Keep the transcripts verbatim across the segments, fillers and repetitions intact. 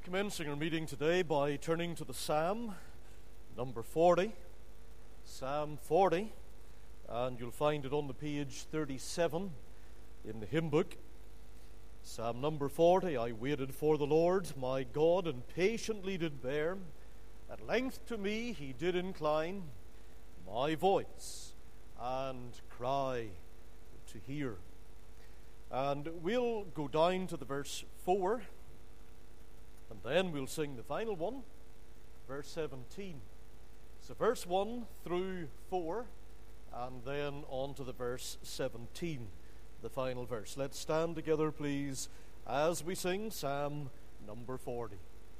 commencing our meeting today by turning to the Psalm, number forty. Psalm forty, and you'll find it on the page thirty-seven in the hymn book. Psalm number forty, I waited for the Lord, my God, and patiently did bear. At length to me he did incline my voice and cry to hear. And we'll go down to the verse four, and then we'll sing the final one, verse seventeen. So verse one through four, and then on to the verse seventeen, the final verse. Let's stand together, please, as we sing Psalm number forty.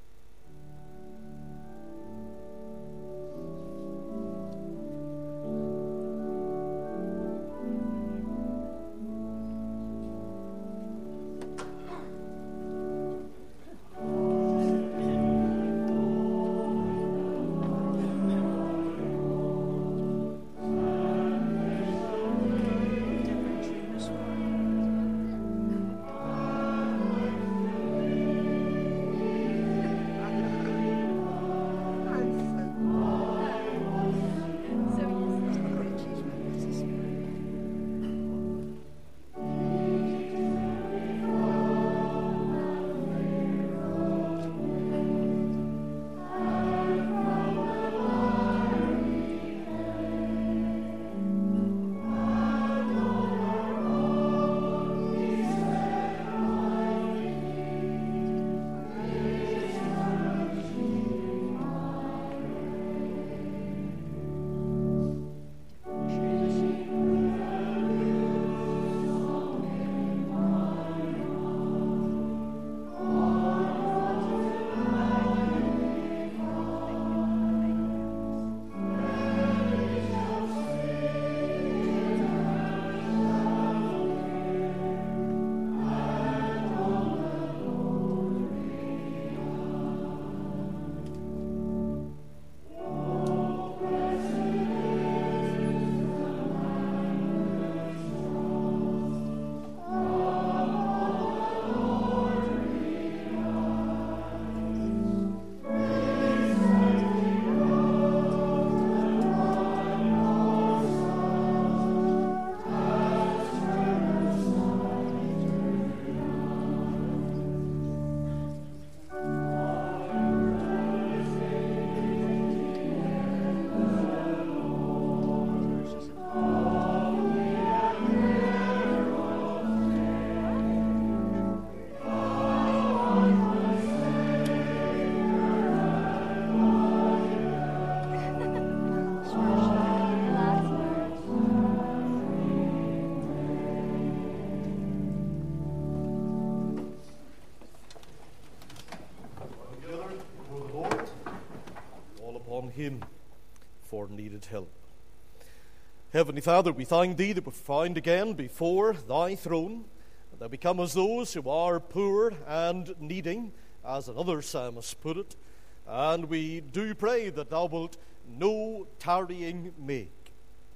Him for needed help. Heavenly Father, we thank Thee that we're found again before Thy throne, and that we come as those who are poor and needing, as another psalmist put it, and we do pray that Thou wilt no tarrying make,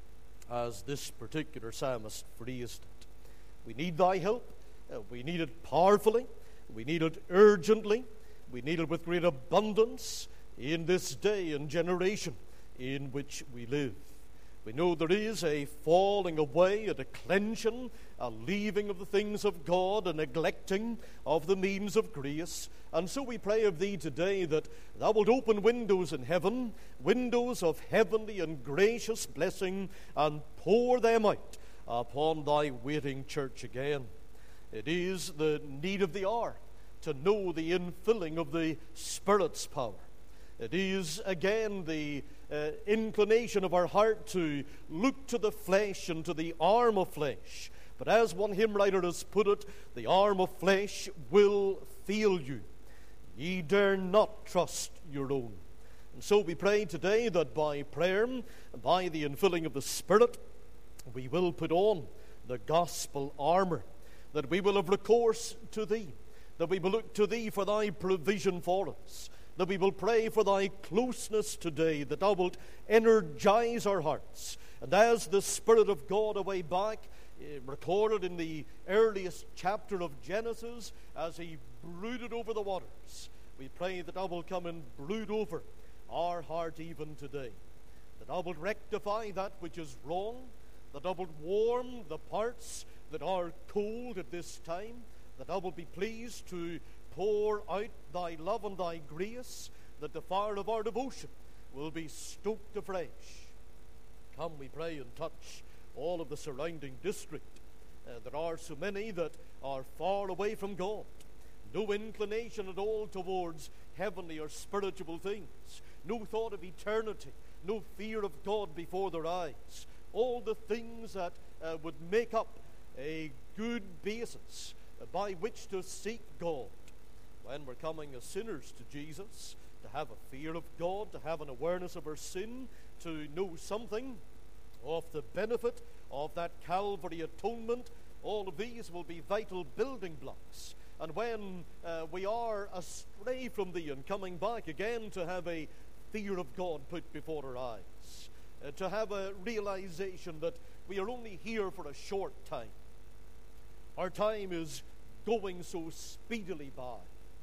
as this particular psalmist phrased it. We need Thy help. Uh, we need it powerfully. We need it urgently. We need it with great abundance in this day and generation in which we live. We know there is a falling away, a declension, a leaving of the things of God, a neglecting of the means of grace. And so we pray of Thee today that Thou wilt open windows in heaven, windows of heavenly and gracious blessing, and pour them out upon Thy waiting church again. It is the need of the hour to know the infilling of the Spirit's power. It is, again, the uh, inclination of our heart to look to the flesh and to the arm of flesh. But as one hymn writer has put it, the arm of flesh will fail you. Ye dare not trust your own. And so we pray today that by prayer and by the infilling of the Spirit, we will put on the gospel armor, that we will have recourse to Thee, that we will look to Thee for Thy provision for us, that we will pray for Thy closeness today, that Thou wilt energize our hearts. And as the Spirit of God away back, eh, recorded in the earliest chapter of Genesis, as He brooded over the waters, We pray that thou wilt come and brood over our heart even today, that thou wilt rectify that which is wrong, that thou wilt warm the parts that are cold at this time, that thou wilt be pleased to pour out thy love and thy grace, that the fire of our devotion will be stoked afresh. Come, we pray, and touch all of the surrounding district. Uh, there are so many that are far away from God, no inclination at all towards heavenly or spiritual things, no thought of eternity, no fear of God before their eyes, all the things that uh, would make up a good basis by which to seek God. When we're coming as sinners to Jesus, to have a fear of God, to have an awareness of our sin, to know something of the benefit of that Calvary atonement, all of these will be vital building blocks. And when uh, we are astray from thee and coming back again, to have a fear of God put before our eyes, uh, to have a realization that we are only here for a short time. Our time is going so speedily by.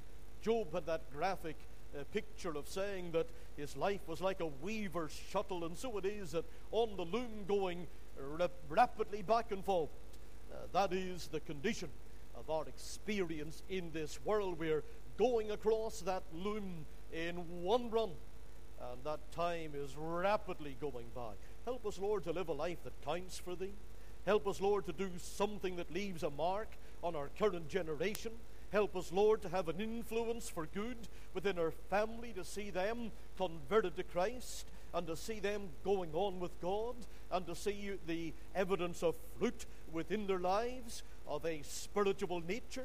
Job had that graphic uh, picture of saying that his life was like a weaver's shuttle, and so it is that on the loom going rap- rapidly back and forward. Uh, that is the condition of our experience in this world. We're going across that loom in one run, and that time is rapidly going by. Help us, Lord, to live a life that counts for thee. Help us, Lord, to do something that leaves a mark on our current generation. Help us, Lord, to have an influence for good within our family, to see them converted to Christ, and to see them going on with God, and to see the evidence of fruit within their lives of a spiritual nature.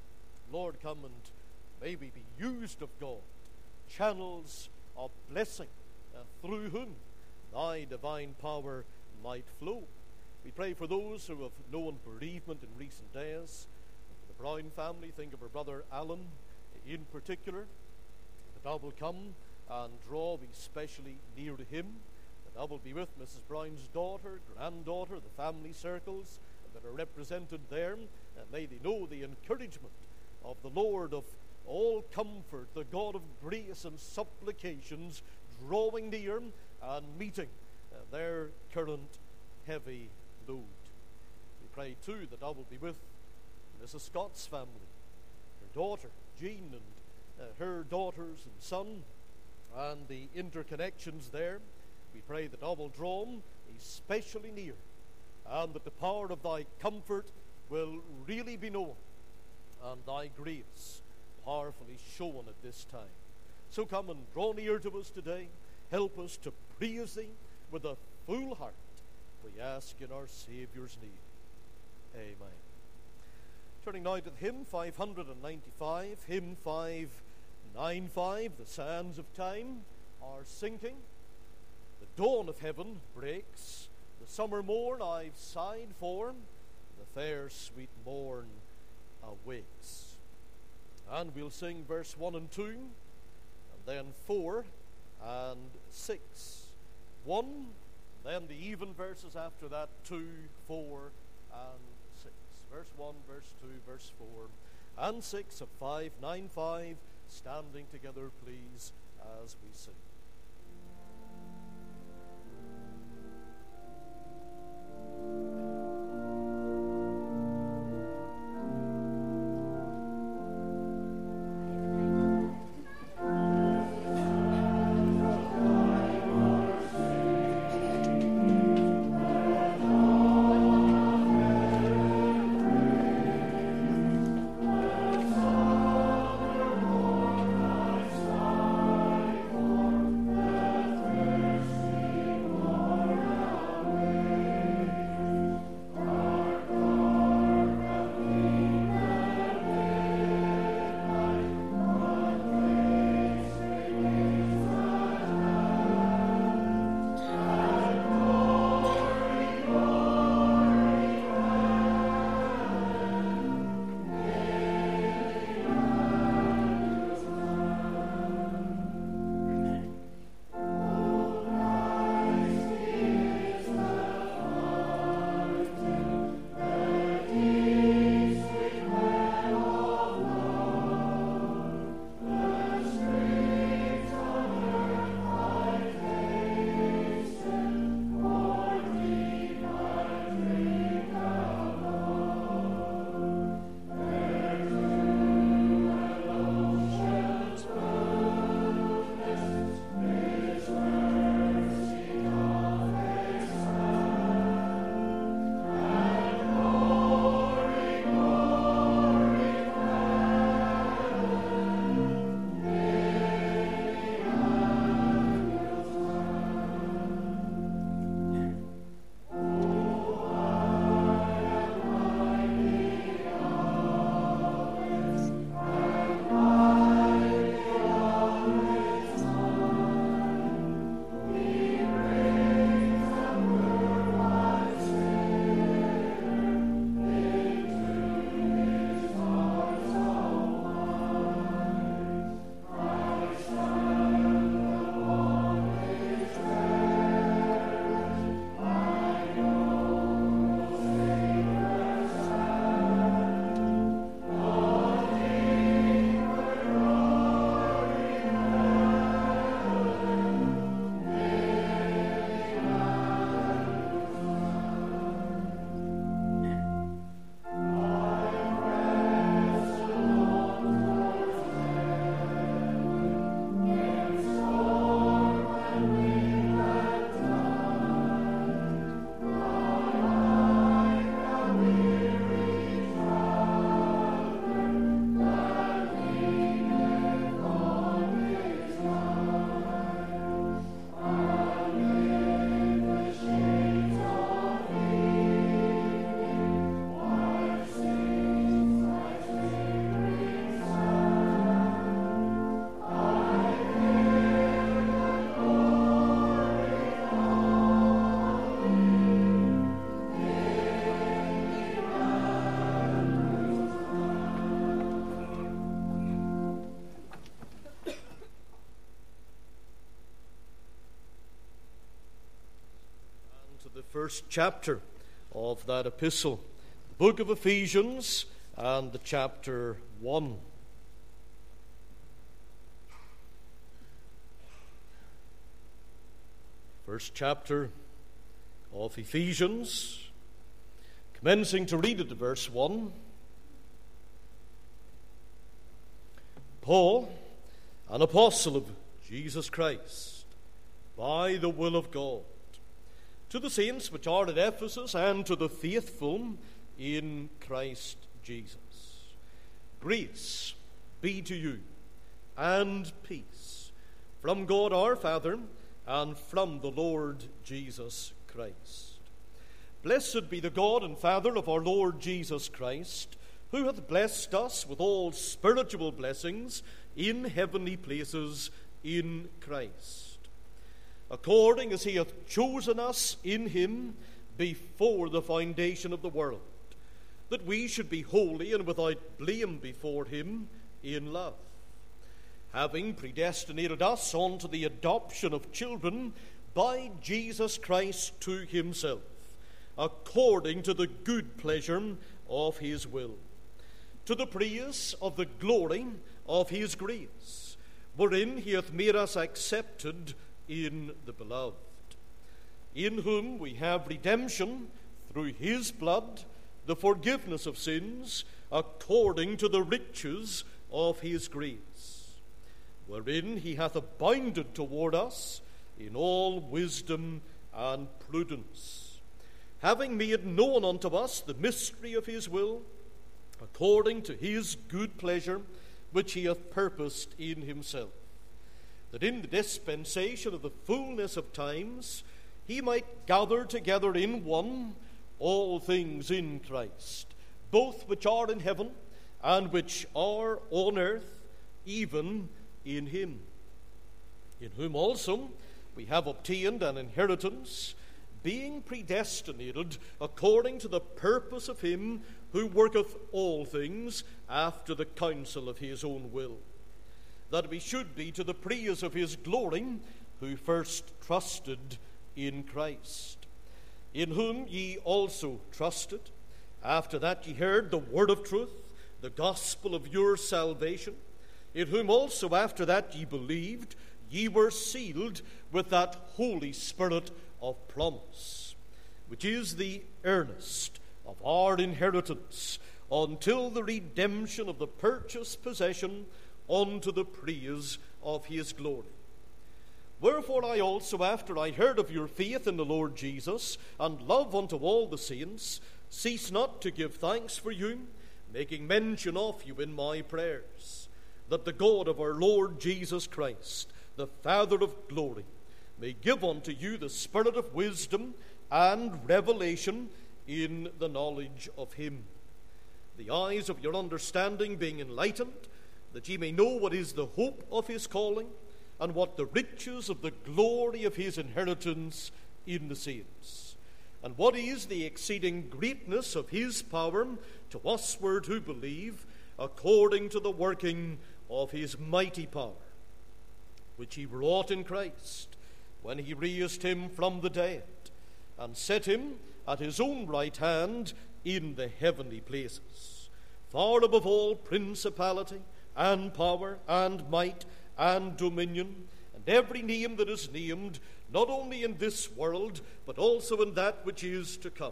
Lord, come and may we be used of God, channels of blessing, uh, through whom thy divine power might flow. We pray for those who have known bereavement in recent days. For the Brown family, think of our brother Alan in particular, that thou will come and draw thee specially near to him, that thou will be with Missus Brown's daughter, granddaughter, the family circles that are represented there, and may they know the encouragement of the Lord of all comfort, the God of grace and supplications, drawing near and meeting uh, their current heavy load. We pray too that thou wilt be with Missus Scott's family, her daughter Jean, and uh, her daughters and son, and the interconnections there. We pray that thou wilt draw them especially near, and that the power of thy comfort will really be known, and thy grace powerfully shown at this time. So come and draw near to us today. Help us to praise thee with a full heart. We ask in our Saviour's name. Amen. Turning now to the hymn five ninety-five, hymn five ninety-five, The Sands of Time are sinking. The dawn of heaven breaks. The summer morn I've sighed for. The fair sweet morn awakes. And we'll sing verse one and two, and then four and six. One, then the even verses after that, two, four, and six. Verse one, verse two, verse four, and six of five ninety-five, standing together, please, as we sing. Lord. to the first chapter of that epistle, the book of Ephesians, and the chapter one. First chapter of Ephesians, commencing to read at verse one. Paul, an apostle of Jesus Christ, by the will of God, to the saints which are at Ephesus, and to the faithful in Christ Jesus. Grace be to you, and peace, from God our Father, and from the Lord Jesus Christ. Blessed be the God and Father of our Lord Jesus Christ, who hath blessed us with all spiritual blessings in heavenly places in Christ, according as he hath chosen us in him before the foundation of the world, that we should be holy and without blame before him in love, having predestinated us unto the adoption of children by Jesus Christ to himself, according to the good pleasure of his will, to the praise of the glory of his grace, wherein he hath made us accepted in the beloved, in whom we have redemption through his blood, the forgiveness of sins, according to the riches of his grace, wherein he hath abounded toward us in all wisdom and prudence, having made known unto us the mystery of his will, according to his good pleasure, which he hath purposed in himself, that in the dispensation of the fullness of times he might gather together in one all things in Christ, both which are in heaven and which are on earth, even in him, in whom also we have obtained an inheritance, being predestinated according to the purpose of him who worketh all things after the counsel of his own will, that we should be to the praise of his glory, who first trusted in Christ, in whom ye also trusted, after that ye heard the word of truth, the gospel of your salvation, in whom also after that ye believed, ye were sealed with that Holy Spirit of promise, which is the earnest of our inheritance, until the redemption of the purchased possession, unto the praise of his glory. Wherefore I also, after I heard of your faith in the Lord Jesus, and love unto all the saints, cease not to give thanks for you, making mention of you in my prayers, that the God of our Lord Jesus Christ, the Father of glory, may give unto you the spirit of wisdom and revelation in the knowledge of him, the eyes of your understanding being enlightened, that ye may know what is the hope of his calling, and what the riches of the glory of his inheritance in the saints, and what is the exceeding greatness of his power to usward who believe, according to the working of his mighty power, which he wrought in Christ, when he raised him from the dead, and set him at his own right hand in the heavenly places, far above all principality, and power, and might, and dominion, and every name that is named, not only in this world, but also in that which is to come,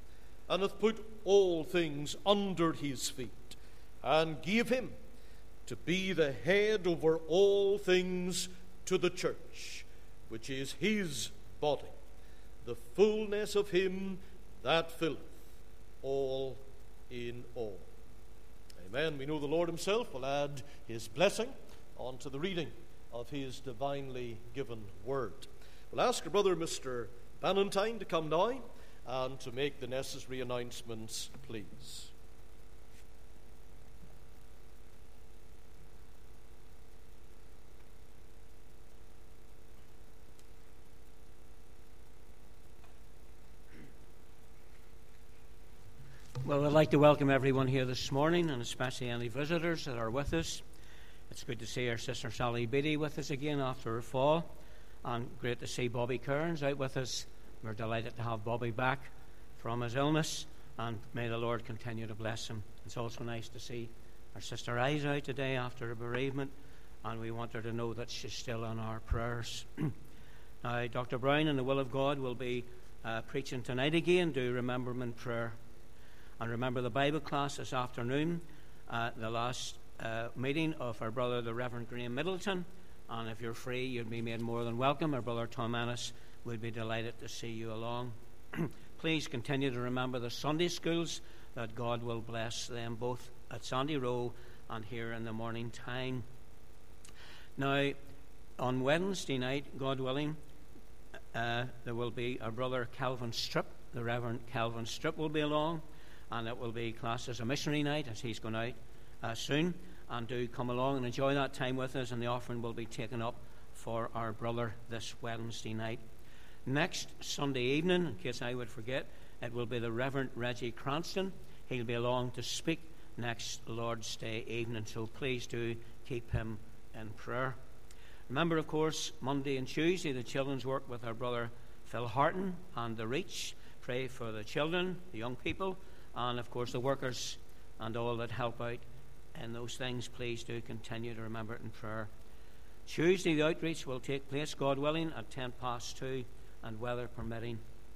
and hath put all things under his feet, and gave him to be the head over all things to the church, which is his body, the fullness of him that filleth all in all. Amen. We know the Lord himself will add his blessing onto the reading of his divinely given word. We'll ask our brother, Mister Ballantyne, to come now and to make the necessary announcements, please. Well, I'd like to welcome everyone here this morning, and especially any visitors that are with us. It's good to see our sister Sally Beatty with us again after her fall, and great to see Bobby Kearns out with us We're delighted to have Bobby back from his illness, and may the Lord continue to bless him. It's also nice to see our sister Isa out today after a bereavement, and we want her to know that she's still on our prayers. Now, Doctor Brown, in the will of God, will be uh, preaching tonight again. Do remember him in prayer. And remember the Bible class this afternoon, uh, the last uh, meeting of our brother, the Reverend Graham Middleton. And if you're free, you'd be made more than welcome. Our brother Tom Ennis would be delighted to see you along. Please continue to remember the Sunday schools, that God will bless them both at Sandy Row and here in the morning time. Now, on Wednesday night, God willing, uh, there will be our brother Calvin Strip, the Reverend Calvin Strip will be along, and it will be classed as a missionary night as he's going out uh, soon. And do come along and enjoy that time with us, and the offering will be taken up for our brother this Wednesday night. Next Sunday evening, in case I would forget, it will be the Reverend Reggie Cranston. He'll be along to speak next Lord's Day evening, so please do keep him in prayer. Remember, of course, Monday and Tuesday, the children's work with our brother Phil Harton and the Reach. Pray for the children, the young people, and, of course, the workers and all that help out in those things. Please do continue to remember it in prayer. Tuesday, the outreach will take place, God willing, at ten past two, and weather permitting.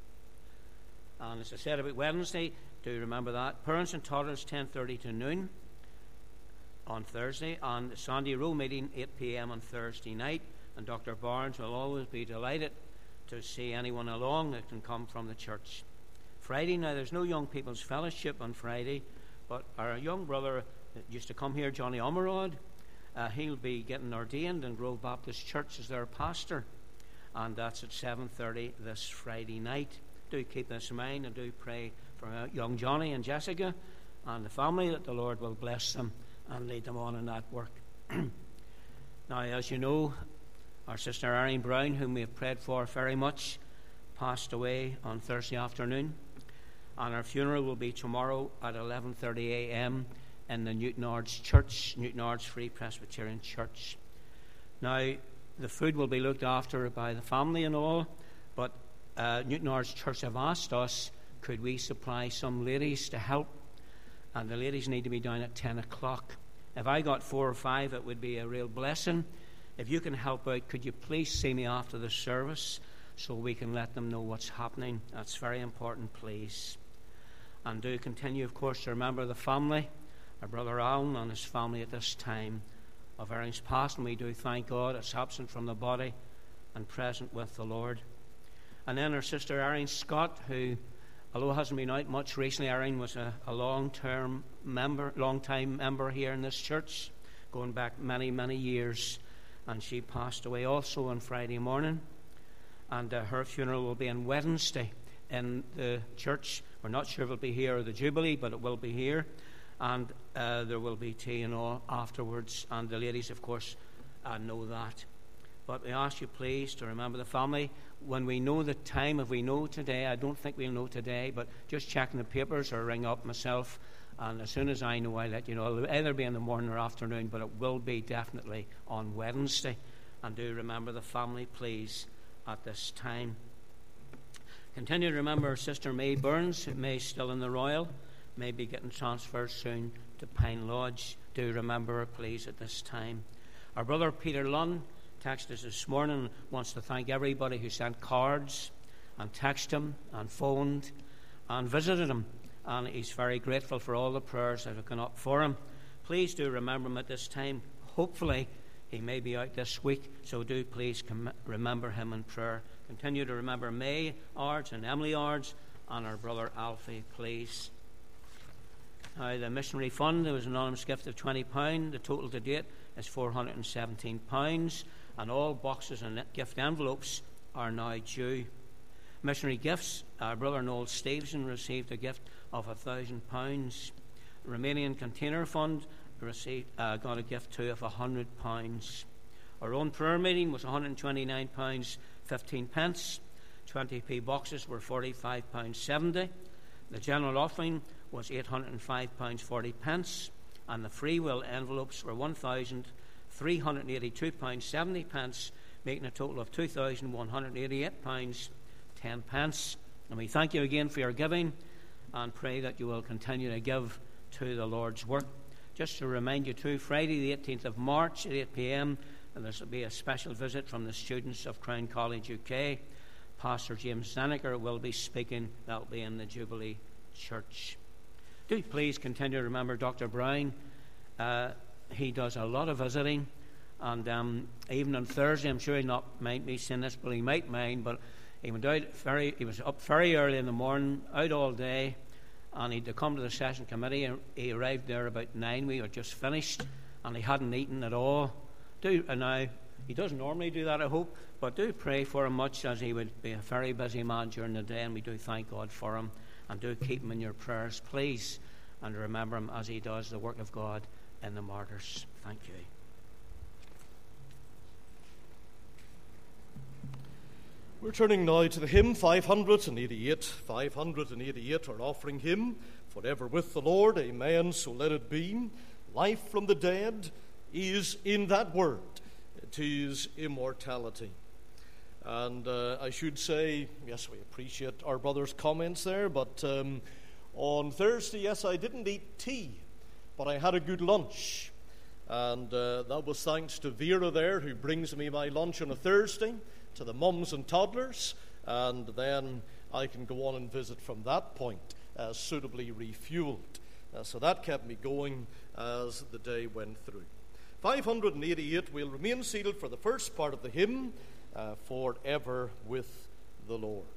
And as I said about Wednesday, do remember that. Parents and toddlers, ten thirty to noon on Thursday, and the Sandy Row meeting, eight p.m. on Thursday night. And Doctor Barnes will always be delighted to see anyone along that can come from the church. Friday, now there's no Young People's Fellowship on Friday, but our young brother that used to come here, Johnny Omerod, uh, he'll be getting ordained in Grove Baptist Church as their pastor, and that's at seven thirty this Friday night. Do keep this in mind, and do pray for uh, young Johnny and Jessica and the family, that the Lord will bless them and lead them on in that work. Now, as you know, our sister Irene Brown, whom we have prayed for very much, passed away on Thursday afternoon, and our funeral will be tomorrow at eleven thirty a.m. in the Newton Ards Church, Newton Ards Free Presbyterian Church. Now, the food will be looked after by the family and all, but uh, Newton Ards Church have asked us, could we supply some ladies to help? And the ladies need to be down at ten o'clock. If I got four or five, it would be a real blessing. If you can help out, could you please see me after the service so we can let them know what's happening? That's very important, please. And do continue, of course, to remember the family, our brother Alan and his family at this time of Erin's past, and we do thank God it's absent from the body and present with the Lord. And then our sister Erin Scott, who, although hasn't been out much recently, Erin was a, a long-term member, long-time member here in this church, going back many, many years, and she passed away also on Friday morning, and uh, her funeral will be on Wednesday in the church. We're not sure if it'll be here or the Jubilee, but it will be here. And uh, there will be tea and all afterwards, and the ladies, of course, uh, know that. But we ask you, please, to remember the family. When we know the time, if we know today, I don't think we'll know today, but just checking the papers or ring up myself, and as soon as I know, I'll let you know. It'll either be in the morning or afternoon, but it will be definitely on Wednesday. And do remember the family, please, at this time. Continue to remember Sister May Burns, who may still in the Royal, may be getting transferred soon to Pine Lodge. Do remember her, please, at this time. Our brother Peter Lunn texted us this morning and wants to thank everybody who sent cards and texted him and phoned and visited him, and he's very grateful for all the prayers that have gone up for him. Please do remember him at this time. Hopefully he may be out this week, so do please com- remember him in prayer. Continue to remember May Ards and Emily Ards and our brother Alfie, please. Now, the missionary fund, there was an anonymous gift of twenty pounds. The total to date is four hundred seventeen pounds, and all boxes and gift envelopes are now due. Missionary gifts, our brother Noel Stevenson received a gift of one thousand pounds. The Romanian Container Fund received, uh, got a gift too of one hundred pounds. Our own prayer meeting was one hundred twenty-nine pounds fifteen pence. twenty p boxes were forty-five pounds seventy. The general offering was eight hundred five pounds forty pence, and the free will envelopes were one thousand three hundred eighty-two pounds seventy pence, making a total of two thousand one hundred eighty-eight pounds ten pence. And we thank you again for your giving and pray that you will continue to give to the Lord's work. Just to remind you too, Friday the eighteenth of March at eight p.m, and there will be a special visit from the students of Crown College U K. Pastor James Zaneker will be speaking. That will be in the Jubilee Church. Do please continue to remember Doctor Brown. Uh, he does a lot of visiting, and um, even on Thursday, I'm sure he'll not mind me saying this, but he might mind, but he went out very, he was up very early in the morning, out all day, and he'd to come to the session committee, and he arrived there about nine. We were just finished, and he hadn't eaten at all. Do and now he doesn't normally do that, I hope, but do pray for him much, as he would be a very busy man during the day, and we do thank God for him, and do keep him in your prayers, please, and remember him as he does the work of God in the martyrs. Thank you. We're turning now to the hymn five hundred eighty-eight. five hundred eighty-eight, our offering hymn, forever with the Lord, amen, so let it be. Life from the dead is in that word. It is immortality. And uh, I should say, yes, we appreciate our brother's comments there, but um, on Thursday, yes, I didn't eat tea, but I had a good lunch. And uh, that was thanks to Vera there, who brings me my lunch on a Thursday, to the mums and toddlers, and then I can go on and visit from that point, uh, suitably refueled. Uh, so that kept me going as the day went through. five hundred eighty-eight, we'll remain seated for the first part of the hymn, uh, Forever with the Lord.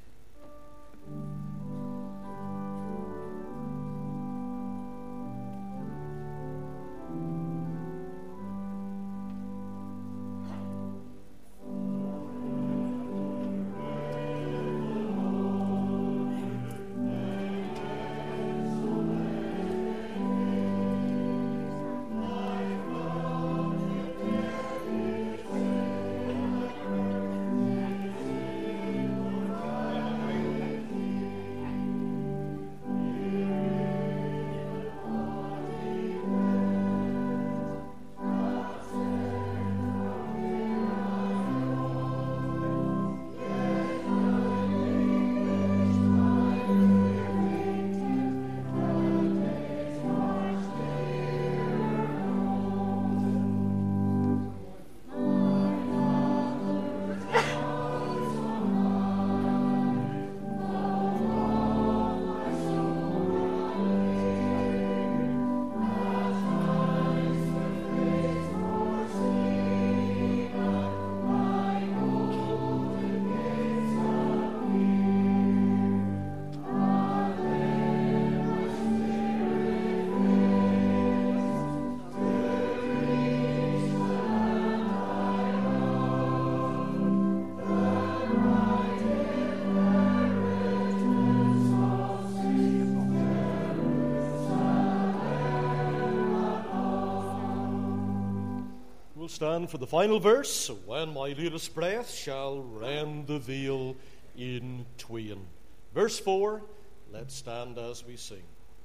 Stand for the final verse. When my latest breath shall rend the veil in twain. Verse four, let's stand as we sing.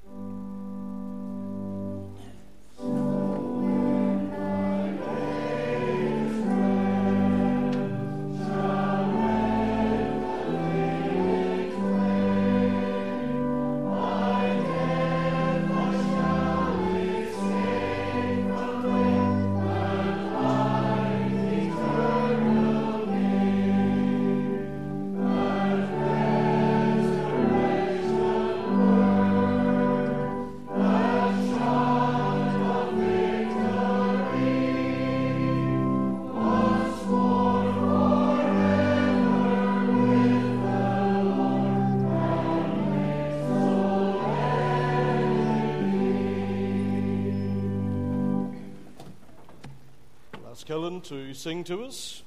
Kellen to sing to us.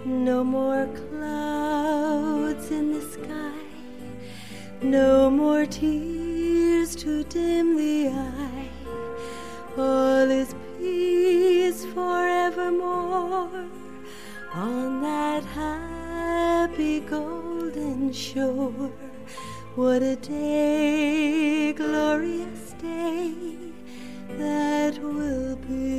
No more clouds in the sky, no more tears to dim the eye. All is peace forevermore on that happy golden shore. What a day, glorious day that will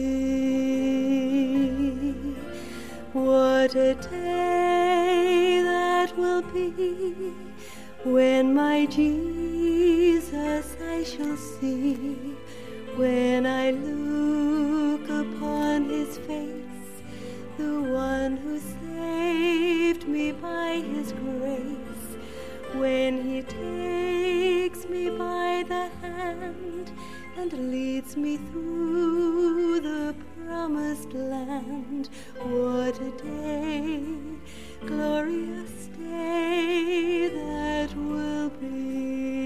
be. What a day that will be when my Jesus I shall see. When I look upon his face, the one who saved me by his grace. When he takes me by the hand and leads me through the promised land. What a day, glorious day that will be.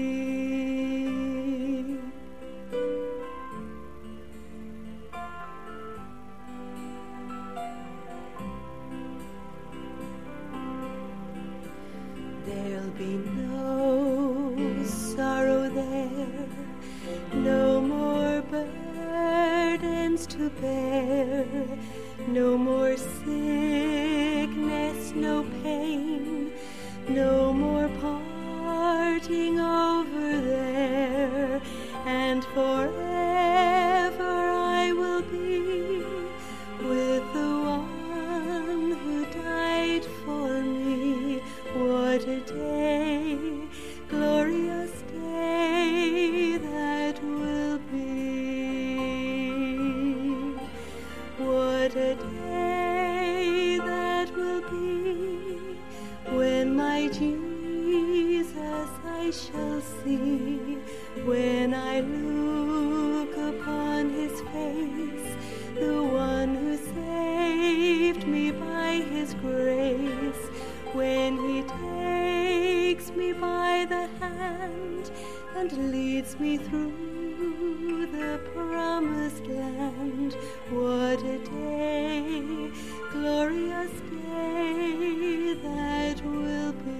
There'll be no sorrow there, no more burdens to bear, no more sickness, no pain, no more parting over there, and forever I will be with the one who died for me. What a day, glorious day that will be. What a day that will be when my Jesus I shall see. When I look upon his face, the one who saved me by his grace. When he takes me by the hand and leads me through the promised land. What a day, glorious day that will be.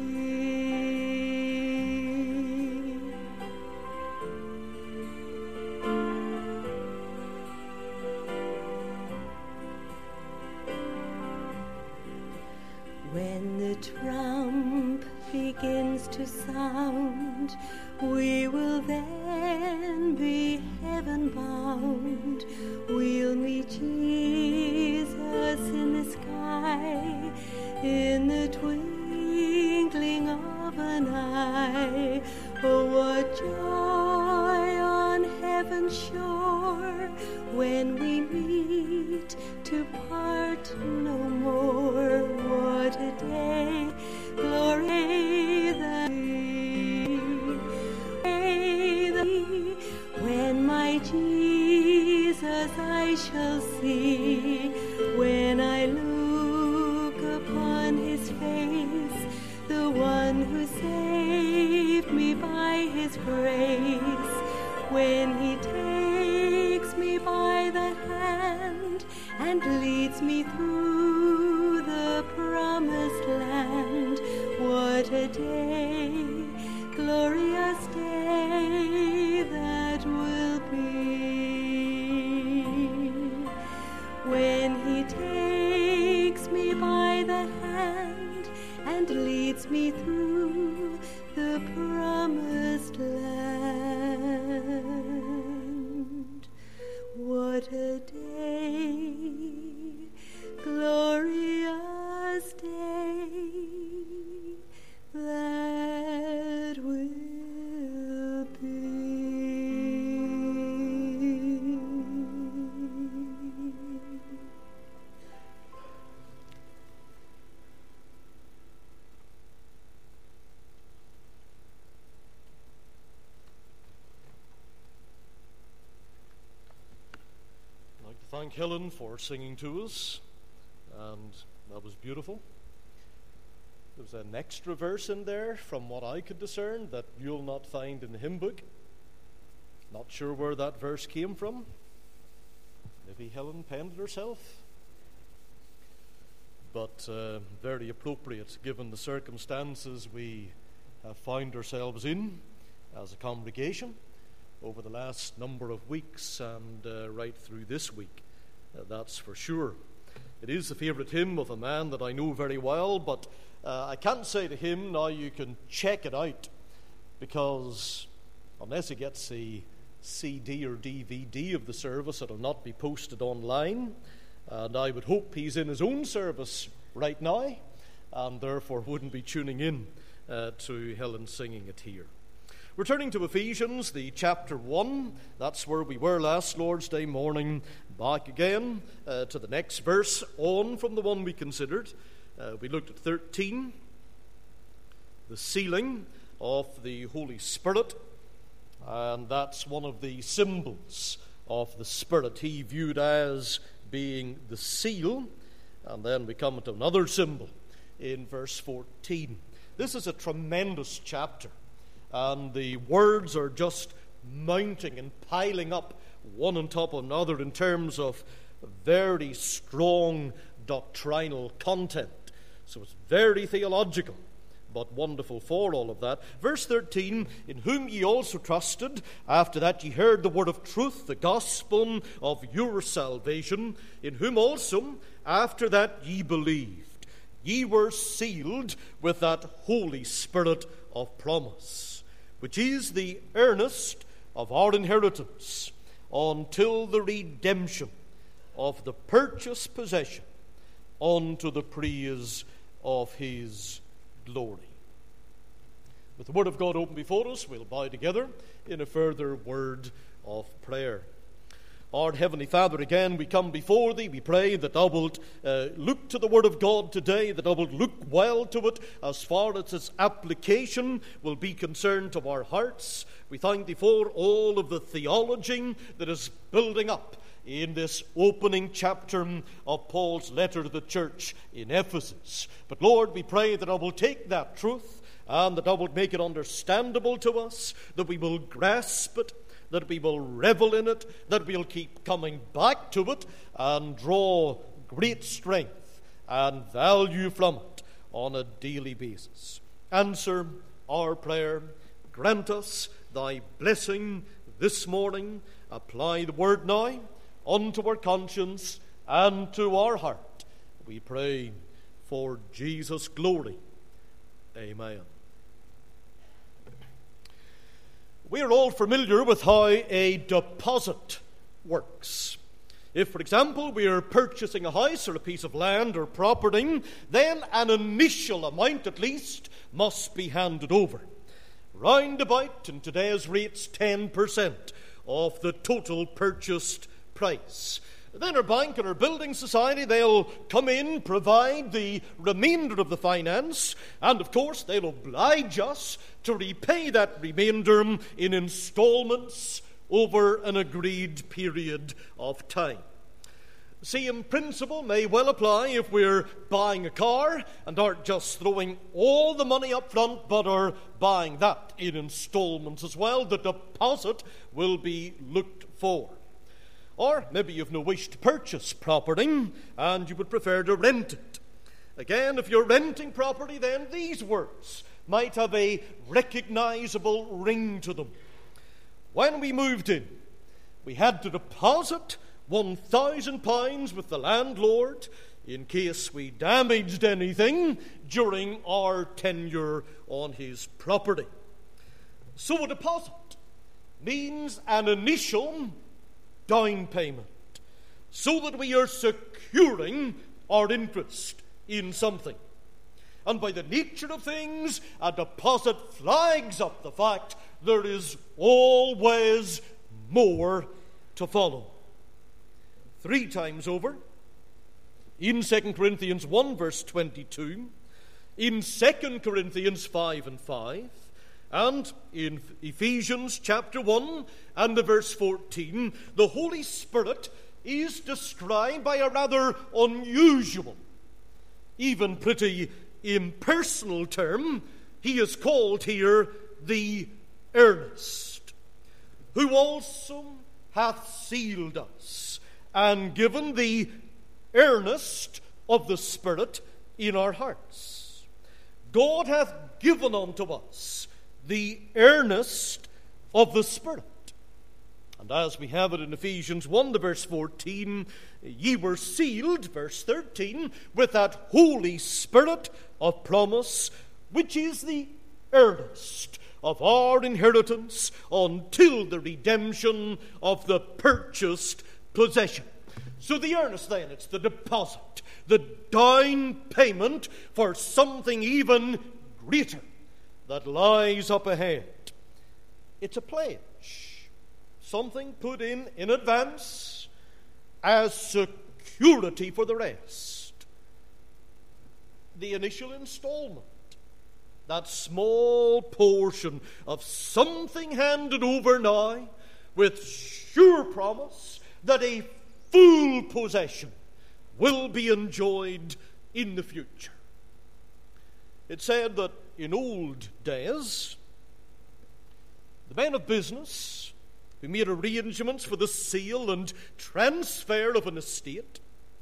When the trump begins to sound, we will then be heaven bound. We'll meet Jesus in the sky, in the twinkling of an eye. Oh, what joy on heaven's shore when we meet to part no more. What a day, glory that be. When my Jesus I shall see. When I look upon his face, the one who saved me by his grace. When he takes me by the hand and leads me through the promised land. What a day, glorious day that will be. When he takes me by the hand and leads me through the promised land. What a day, glorious day that will be. I'd like to thank Helen for singing to us, and that was beautiful. There was an extra verse in there, from what I could discern, that you'll not find in the hymn book. Not sure where that verse came from. Maybe Helen penned it herself. but uh, very appropriate given the circumstances we have found ourselves in as a congregation over the last number of weeks and uh, right through this week. Uh, that's for sure. It is the favourite hymn of a man that I know very well, but uh, I can't say to him, now you can check it out, because unless he gets a C D or D V D of the service, it'll not be posted online. And I would hope he's in his own service right now, and therefore wouldn't be tuning in uh, to Helen singing it here. We're turning to Ephesians, the chapter one. That's where we were last Lord's Day morning. Back again uh, to the next verse, on from the one we considered. Uh, we looked at thirteen, the sealing of the Holy Spirit. And that's one of the symbols of the Spirit, he viewed as being the seal. And then we come to another symbol in verse fourteen. This is a tremendous chapter, and the words are just mounting and piling up one on top of another in terms of very strong doctrinal content. So it's very theological, but wonderful for all of that. Verse thirteen, in whom ye also trusted, after that ye heard the word of truth, the gospel of your salvation, in whom also, after that ye believed, ye were sealed with that Holy Spirit of promise, which is the earnest of our inheritance, until the redemption of the purchased possession, unto the praise of his glory. With the Word of God open before us, we'll bow together in a further word of prayer. Our Heavenly Father, again we come before Thee. We pray that Thou wilt uh, look to the Word of God today, that Thou wilt look well to it as far as its application will be concerned to our hearts. We thank Thee for all of the theology that is building up in this opening chapter of Paul's letter to the church in Ephesus. But Lord, we pray that Thou wilt take that truth and that Thou wilt make it understandable to us, that we will grasp it, that we will revel in it, that we'll keep coming back to it and draw great strength and value from it on a daily basis. Answer our prayer. Grant us Thy blessing this morning. Apply the word now unto our conscience and to our heart. We pray for Jesus' glory. Amen. We are all familiar with how a deposit works. If, for example, we are purchasing a house or a piece of land or property, then an initial amount at least must be handed over. Round about, in today's rates, ten percent of the total purchased price. Then our bank and our building society, they'll come in, provide the remainder of the finance, and of course they'll oblige us to repay that remainder in installments over an agreed period of time. Same principle may well apply if we're buying a car and aren't just throwing all the money up front, but are buying that in installments as well. The deposit will be looked for. Or maybe you've no wish to purchase property and you would prefer to rent it. Again, if you're renting property, then these words might have a recognizable ring to them. When we moved in, we had to deposit one thousand pounds with the landlord in case we damaged anything during our tenure on his property. So a deposit means an initial down payment, so that we are securing our interest in something. And by the nature of things, a deposit flags up the fact there is always more to follow. Three times over, in Second Corinthians one verse twenty-two, in Second Corinthians five and five, and in Ephesians chapter one and the verse fourteen, the Holy Spirit is described by a rather unusual, even pretty impersonal term. He is called here the earnest, who also hath sealed us and given the earnest of the Spirit in our hearts. God hath given unto us the earnest of the Spirit. And as we have it in Ephesians one, the verse fourteen, ye were sealed, verse thirteen, with that Holy Spirit of promise, which is the earnest of our inheritance until the redemption of the purchased possession. So the earnest then, it's the deposit, the down payment for something even greater that lies up ahead. It's a pledge, something put in in advance as security for the rest. The initial installment, that small portion of something handed over now with sure promise that a full possession will be enjoyed in the future. It's said that in old days, the men of business who made arrangements for the sale and transfer of an estate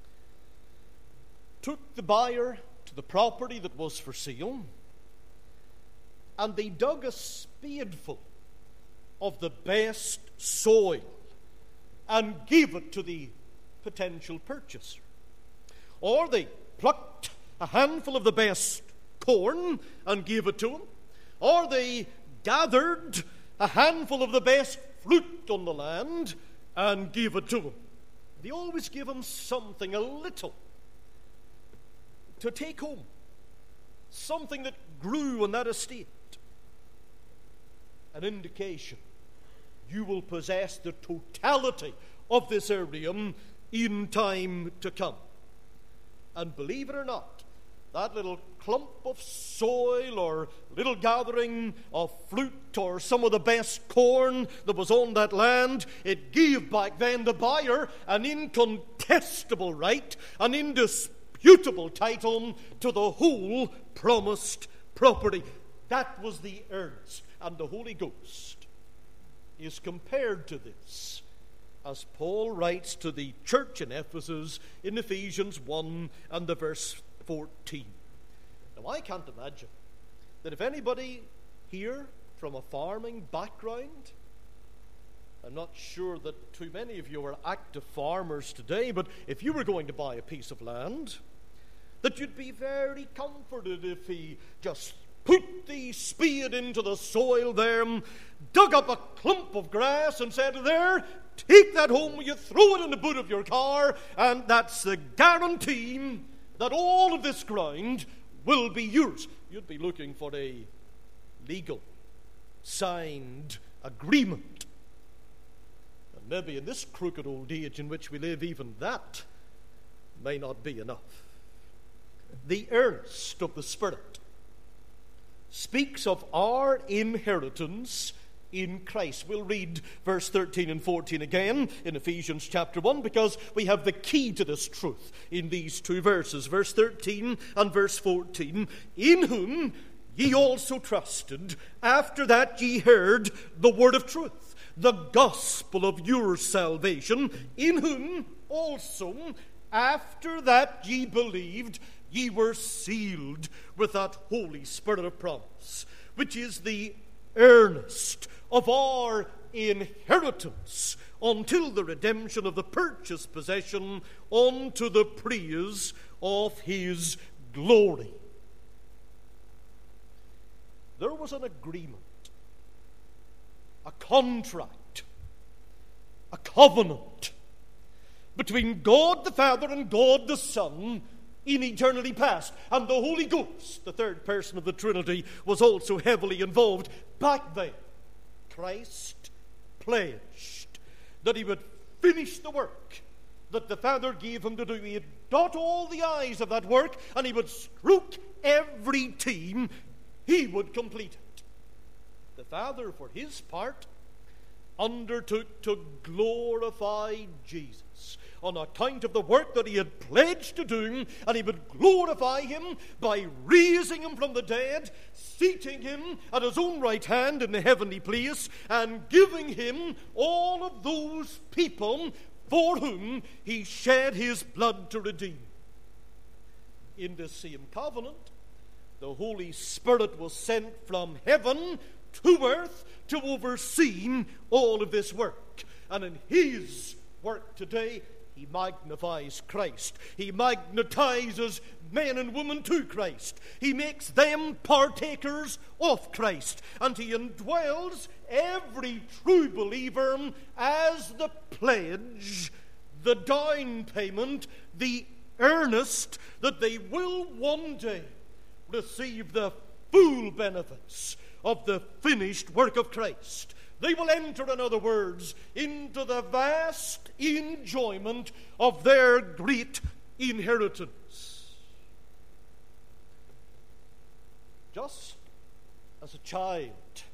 took the buyer to the property that was for sale, and they dug a spadeful of the best soil and gave it to the potential purchaser. Or they plucked a handful of the best corn and gave it to him. Or they gathered a handful of the best fruit on the land and gave it to him. They always give him something, a little, to take home. Something that grew on that estate. An indication you will possess the totality of this area in time to come. And believe it or not, that little clump of soil or little gathering of fruit or some of the best corn that was on that land, it gave back then the buyer an incontestable right, an indisputable title to the whole promised property. That was the earnest. And the Holy Ghost is compared to this, as Paul writes to the church in Ephesus in Ephesians one and the verse fourteen. Now, I can't imagine that if anybody here from a farming background, I'm not sure that too many of you are active farmers today, but if you were going to buy a piece of land, that you'd be very comforted if he just put the spade into the soil there, dug up a clump of grass and said, there, take that home, you throw it in the boot of your car, and that's the guarantee that all of this ground will be yours. You'd be looking for a legal, signed agreement. And maybe in this crooked old age in which we live, even that may not be enough. The earnest of the Spirit speaks of our inheritance in Christ. We'll read verse thirteen and fourteen again in Ephesians chapter one, because we have the key to this truth in these two verses, verse thirteen and verse fourteen. In whom ye also trusted, after that ye heard the word of truth, the gospel of your salvation, in whom also, after that ye believed, ye were sealed with that Holy Spirit of promise, which is the earnest of our inheritance until the redemption of the purchased possession, unto the praise of his glory. There was an agreement, a contract, a covenant between God the Father and God the Son in eternity past. And the Holy Ghost, the third person of the Trinity, was also heavily involved. Back then, Christ pledged that he would finish the work that the Father gave him to do. He would dot all the I's of that work, and he would stroke every T. He would complete it. The Father, for his part, undertook to glorify Jesus on account of the work that he had pledged to do, and he would glorify him by raising him from the dead, seating him at his own right hand in the heavenly place, and giving him all of those people for whom he shed his blood to redeem. in this same covenant, the Holy Spirit was sent from heaven to earth to oversee all of this work. And in his work today, he magnifies Christ. He magnetizes men and women to Christ. He makes them partakers of Christ. And he indwells every true believer as the pledge, the down payment, the earnest that they will one day receive the full benefits of the finished work of Christ. They will enter, in other words, into the vast enjoyment of their great inheritance. Just as a child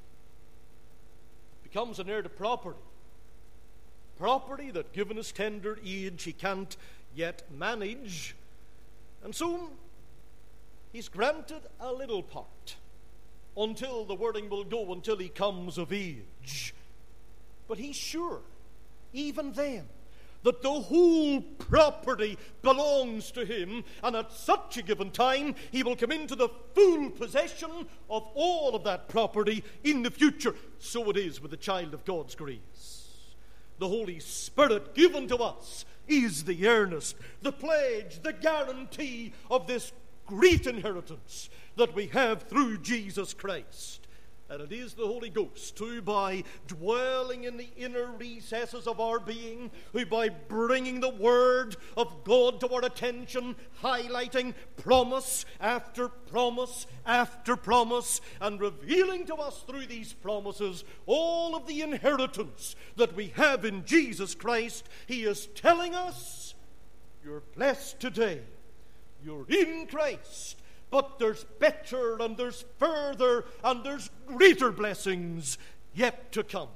becomes an heir to property, property that, given his tender age, he can't yet manage, and so he's granted a little part, until the wording will go, until he comes of age. But he's sure, even then, that the whole property belongs to him, and at such a given time, he will come into the full possession of all of that property in the future. So it is with the child of God's grace. The Holy Spirit given to us is the earnest, the pledge, the guarantee of this great inheritance that we have through Jesus Christ. And it is the Holy Ghost who, by dwelling in the inner recesses of our being, who by bringing the Word of God to our attention, highlighting promise after promise after promise, and revealing to us through these promises all of the inheritance that we have in Jesus Christ, he is telling us, you're blessed today, you're in Christ, but there's better and there's further and there's greater blessings yet to come.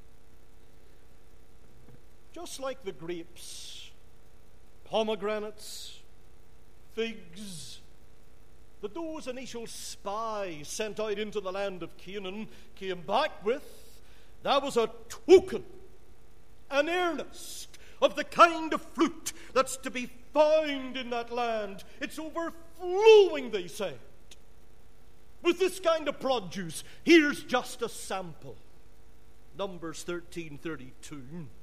Just like the grapes, pomegranates, figs, that those initial spies sent out into the land of Canaan came back with, that was a token, an earnest of the kind of fruit that's to be found in that land. It's overflowing, they said, with this kind of produce. Here's just a sample. Numbers thirteen thirty-two.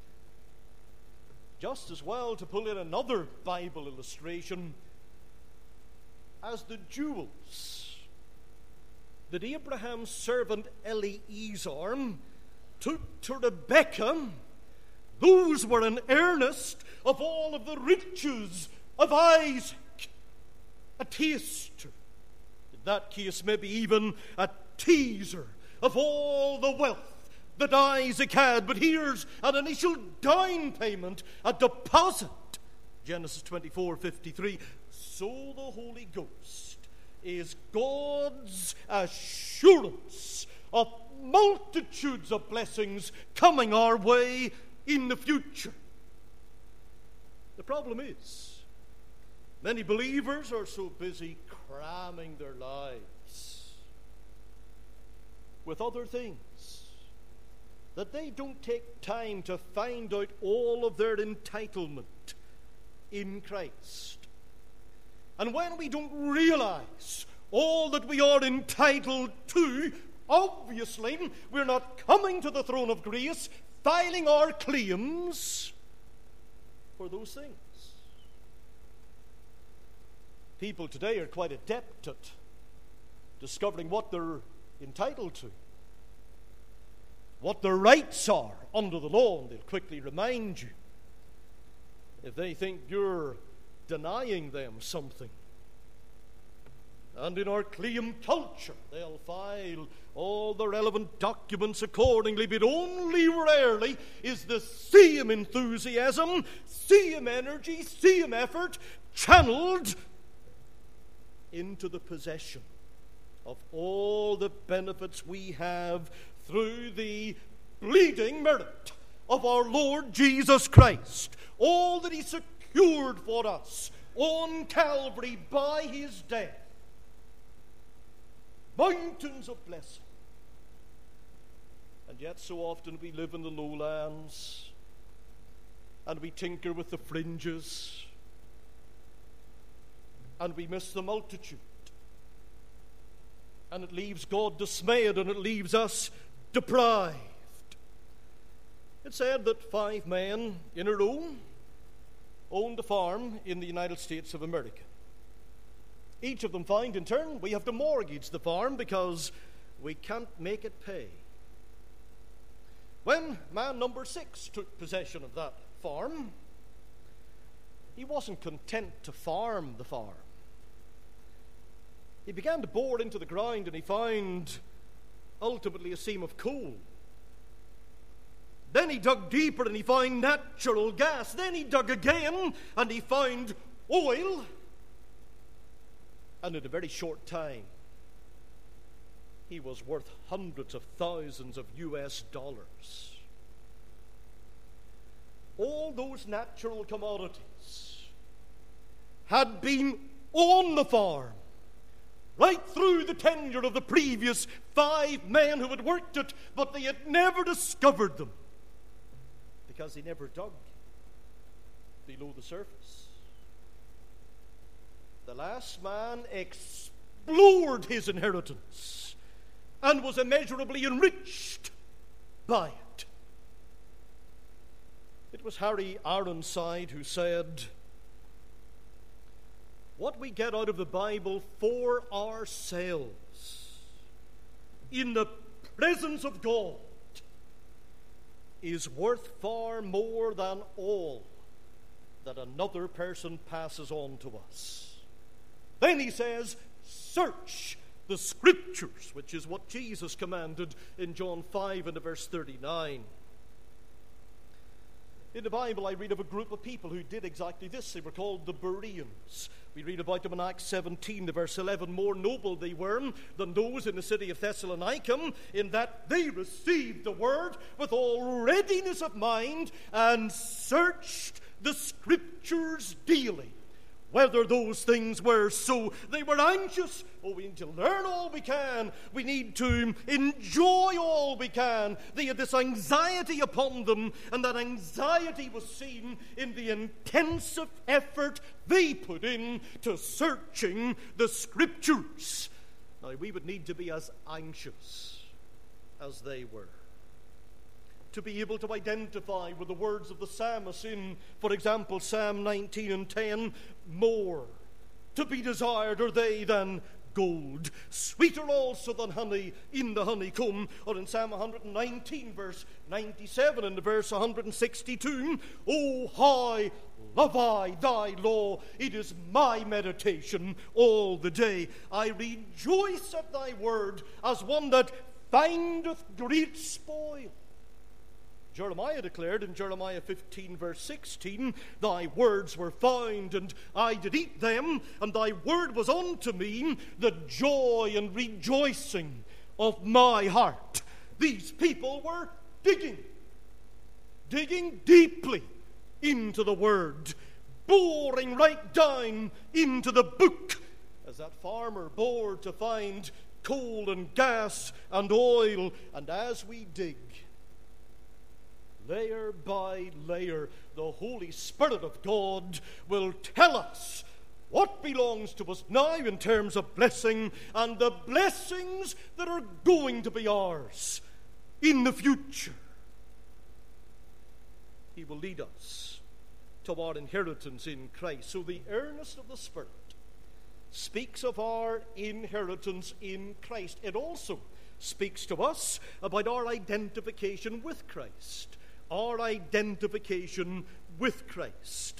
Just as well to pull in another Bible illustration as the jewels that Abraham's servant Eliezer took to Rebekah. Those were an earnest of all of the riches of Isaac, a taster, in that case maybe even a teaser of all the wealth that Isaac had. But here's an initial down payment, a deposit. Genesis twenty-four fifty-three. So the Holy Ghost is God's assurance of multitudes of blessings coming our way in the future. The problem is, many believers are so busy cramming their lives with other things that they don't take time to find out all of their entitlement in Christ. And when we don't realize all that we are entitled to, obviously we're not coming to the throne of grace filing our claims for those things. People today are quite adept at discovering what they're entitled to, what their rights are under the law, and they'll quickly remind you if they think you're denying them something. And in our claim culture, they'll file all the relevant documents accordingly, but only rarely is the same enthusiasm, same energy, same effort channeled into the possession of all the benefits we have through the bleeding merit of our Lord Jesus Christ. All that he secured for us on Calvary by his death. Mountains of blessing. And yet so often we live in the lowlands and we tinker with the fringes. and we miss the multitude. And it leaves God dismayed, and it leaves us deprived. It said that five men in a row owned a farm in the United States of America. Each of them find in turn we have to mortgage the farm because we can't make it pay. When man number six took possession of that farm, he wasn't content to farm the farm. He began to bore into the ground, and he found ultimately a seam of coal. Then he dug deeper and he found natural gas. Then he dug again and he found oil. And in a very short time, he was worth hundreds of thousands of U S dollars. All those natural commodities had been on the farm right through the tenure of the previous five men who had worked it, but they had never discovered them because they never dug below the surface. The last man explored his inheritance and was immeasurably enriched by it. It was Harry Ironside who said, "What we get out of the Bible for ourselves in the presence of God is worth far more than all that another person passes on to us." Then he says, "Search the Scriptures," which is what Jesus commanded in John five and verse thirty-nine. In the Bible, I read of a group of people who did exactly this. They were called the Bereans. We read about them in Acts seventeen, the verse eleven. "More noble they were than those in the city of Thessalonica, in that they received the word with all readiness of mind and searched the Scriptures daily, whether those things were so." They were anxious. Oh, we need to learn all we can. We need to enjoy all we can. They had this anxiety upon them, and that anxiety was seen in the intensive effort they put in to searching the Scriptures. Now, we would need to be as anxious as they were, to be able to identify with the words of the psalmist in, for example, Psalm nineteen and ten, "More to be desired are they than gold, sweeter also than honey in the honeycomb." Or in Psalm one nineteen, verse ninety-seven, and verse one sixty-two, "O how love I thy law, it is my meditation all the day. I rejoice at thy word as one that findeth great spoil." Jeremiah declared in Jeremiah fifteen, verse sixteen, "Thy words were found, and I did eat them, and thy word was unto me the joy and rejoicing of my heart." These people were digging, digging deeply into the word, boring right down into the book, as that farmer bored to find coal and gas and oil. And as we dig, layer by layer, the Holy Spirit of God will tell us what belongs to us now in terms of blessing, and the blessings that are going to be ours in the future. He will lead us to our inheritance in Christ. So the earnest of the Spirit speaks of our inheritance in Christ. It also speaks to us about our identification with Christ. Our identification with Christ.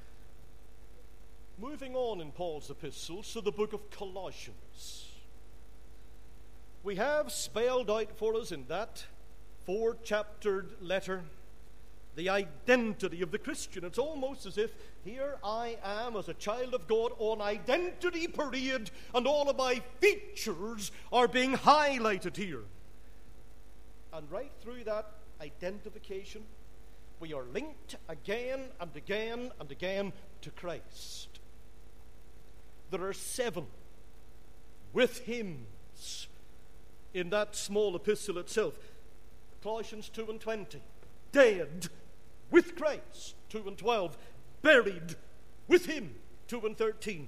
Moving on in Paul's epistles to the book of Colossians, we have spelled out for us in that four-chaptered letter the identity of the Christian. It's almost as if here I am as a child of God on identity parade, and all of my features are being highlighted here. And right through that identification, we are linked again and again and again to Christ. There are seven with hymns in that small epistle itself. Colossians two and twenty, dead with Christ, two and twelve, buried with him, two and thirteen,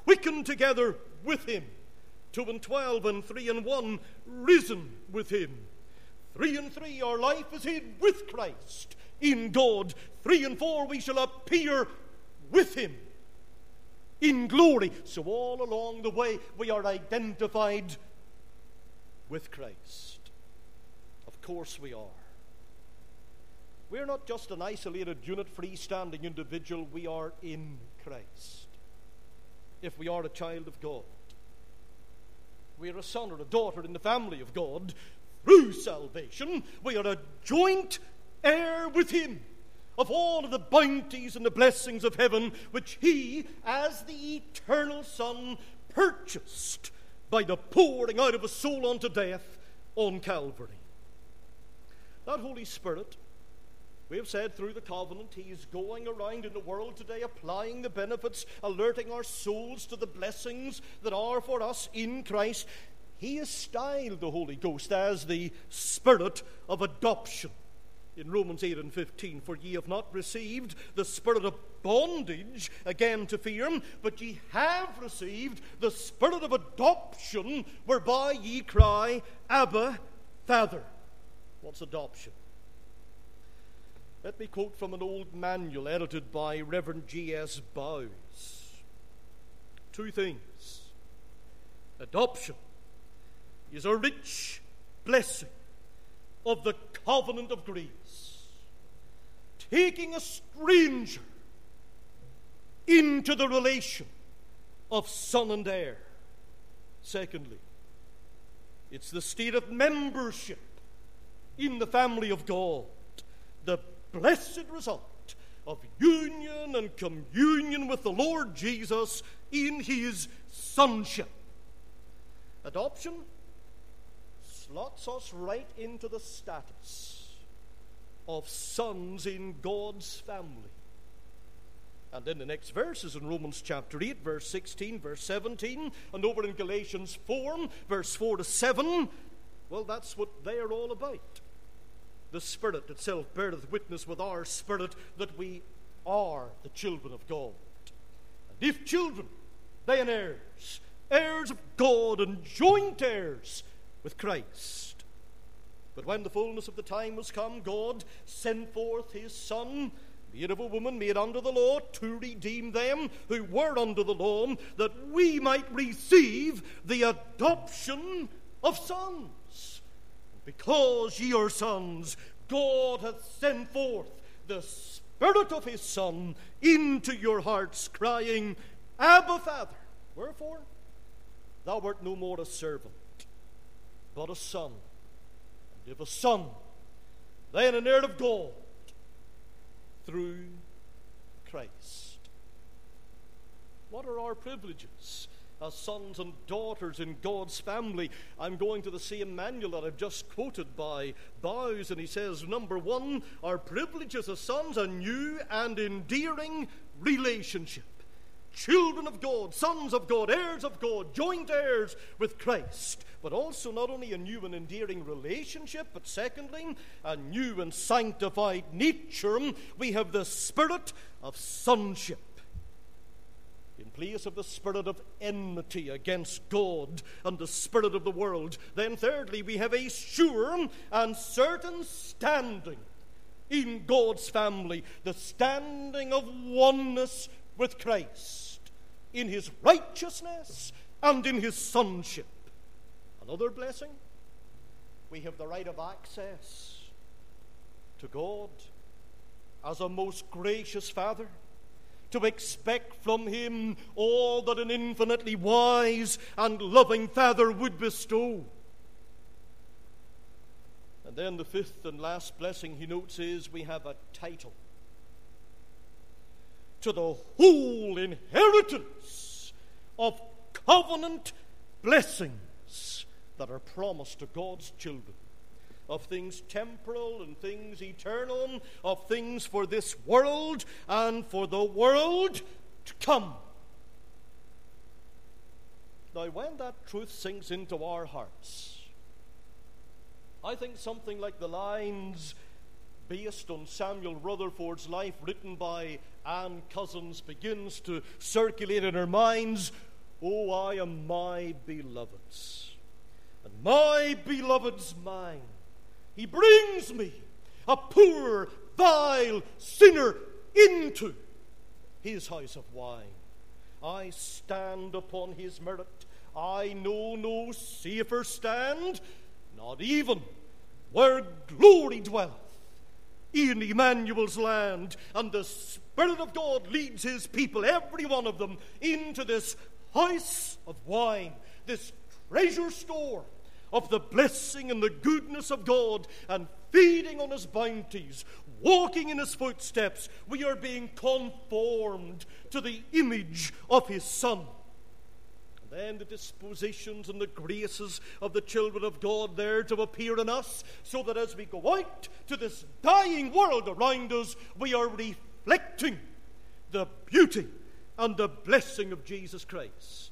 quickened together with him. Two and twelve and three and one, risen with him. Three and three, our life is hid with Christ in God. Three and four, we shall appear with him in glory. So all along the way, we are identified with Christ. Of course we are. We're not just an isolated unit, freestanding individual. We are in Christ. If we are a child of God, we are a son or a daughter in the family of God. Through salvation, we are a joint heir with him of all of the bounties and the blessings of heaven, which he, as the eternal Son, purchased by the pouring out of his soul unto death on Calvary. That Holy Spirit, we have said through the covenant, he is going around in the world today applying the benefits, alerting our souls to the blessings that are for us in Christ. He has styled the Holy Ghost as the Spirit of adoption. In Romans eight and fifteen, for ye have not received the spirit of bondage again to fear, but ye have received the spirit of adoption, whereby ye cry, Abba, Father. What's adoption? Let me quote from an old manual edited by Reverend G S Bowes. Two things. Adoption is a rich blessing of the covenant of grace, taking a stranger into the relation of son and heir. Secondly, it's the state of membership in the family of God, the blessed result of union and communion with the Lord Jesus in his sonship. Adoption slots us right into the status of sons in God's family. And then the next verses in Romans chapter eight, verse sixteen, verse seventeen, and over in Galatians four, verse four to seven, well, that's what they are all about. The Spirit itself beareth witness with our spirit that we are the children of God. And if children, then heirs, heirs of God and joint heirs with Christ. But when the fullness of the time was come, God sent forth his Son, made of a woman, made under the law, to redeem them who were under the law, that we might receive the adoption of sons. Because ye are sons, God hath sent forth the Spirit of his Son into your hearts, crying, Abba, Father. Wherefore, thou art no more a servant, but a son. And if a son, then an heir of God through Christ. What are our privileges as sons and daughters in God's family? I'm going to the same manual that I've just quoted by Bowes, and he says, number one, our privileges as sons, a new and endearing relationship. Children of God, sons of God, heirs of God, joint heirs with Christ. But also not only a new and endearing relationship, but secondly, a new and sanctified nature. We have the spirit of sonship in place of the spirit of enmity against God and the spirit of the world. Then thirdly, we have a sure and certain standing in God's family, the standing of oneness with Christ in his righteousness and in his sonship. Another blessing, we have the right of access to God as a most gracious Father, to expect from him all that an infinitely wise and loving Father would bestow. And then the fifth and last blessing he notes is we have a title to the whole inheritance of covenant blessings that are promised to God's children, of things temporal and things eternal, of things for this world and for the world to come. Now, when that truth sinks into our hearts, I think something like the lines based on Samuel Rutherford's life, written by Anne Cousins, begins to circulate in our minds. Oh, I am my beloved's, and my beloved's mine. He brings me, a poor, vile sinner, into his house of wine. I stand upon his merit. I know no safer stand, not even where glory dwelleth in Emmanuel's land. And the Spirit of God leads his people, every one of them, into this house of wine, this treasure store of the blessing and the goodness of God, and feeding on his bounties, walking in his footsteps. We are being conformed to the image of his Son. And then the dispositions and the graces of the children of God there to appear in us, so that as we go out to this dying world around us, we are reflecting the beauty and the blessing of Jesus Christ.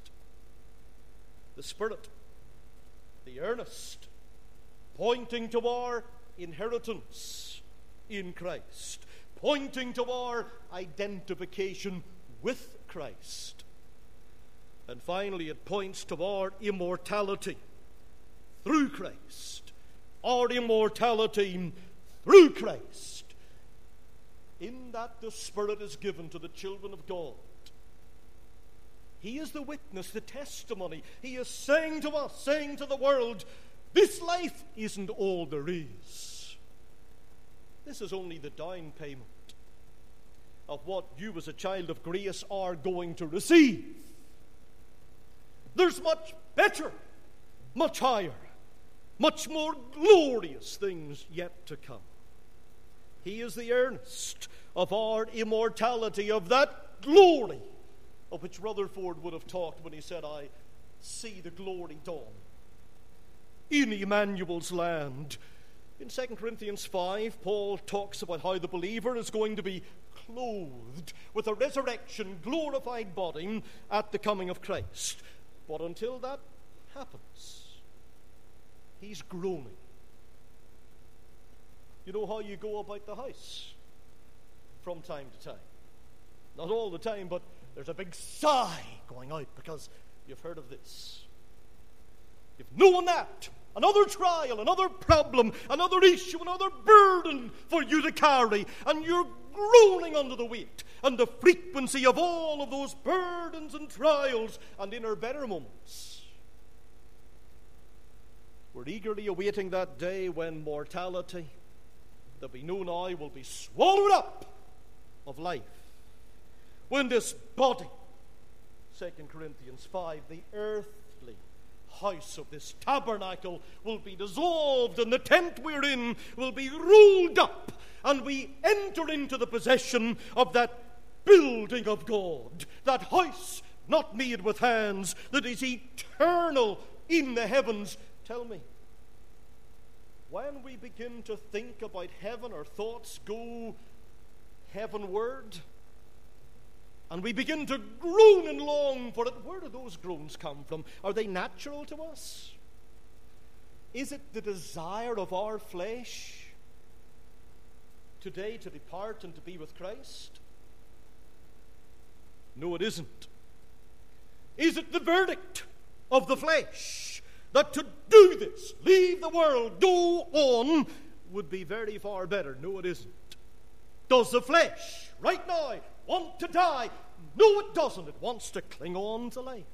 The Spirit, the earnest, pointing to our inheritance in Christ, pointing to our identification with Christ. And finally, it points to our immortality through Christ. Our immortality through Christ. In that the Spirit is given to the children of God. He is the witness, the testimony. He is saying to us, saying to the world, this life isn't all there is. This is only the down payment of what you as a child of grace are going to receive. There's much better, much higher, much more glorious things yet to come. He is the earnest of our immortality, of that glory of which Rutherford would have talked when he said, I see the glory dawn in Emmanuel's land. In Second Corinthians five, Paul talks about how the believer is going to be clothed with a resurrection, glorified body at the coming of Christ. But until that happens, he's groaning. You know how you go about the house from time to time? Not all the time, but there's a big sigh going out because you've heard of this. You've known that. Another trial, another problem, another issue, another burden for you to carry. And you're groaning under the weight and the frequency of all of those burdens and trials. And in our better moments, we're eagerly awaiting that day when mortality that we know now will be swallowed up of life. When this body, Second Corinthians five, the earthly house of this tabernacle will be dissolved, and the tent we're in will be rolled up, and we enter into the possession of that building of God, that house not made with hands, that is eternal in the heavens. Tell me, when we begin to think about heaven, our thoughts go heavenward, and we begin to groan and long for it. Where do those groans come from? Are they natural to us? Is it the desire of our flesh today to depart and to be with Christ? No, it isn't. Is it the verdict of the flesh that to do this, leave the world, go on, would be very far better? No, it isn't. Does the flesh right now want to die? No, it doesn't. It wants to cling on to life.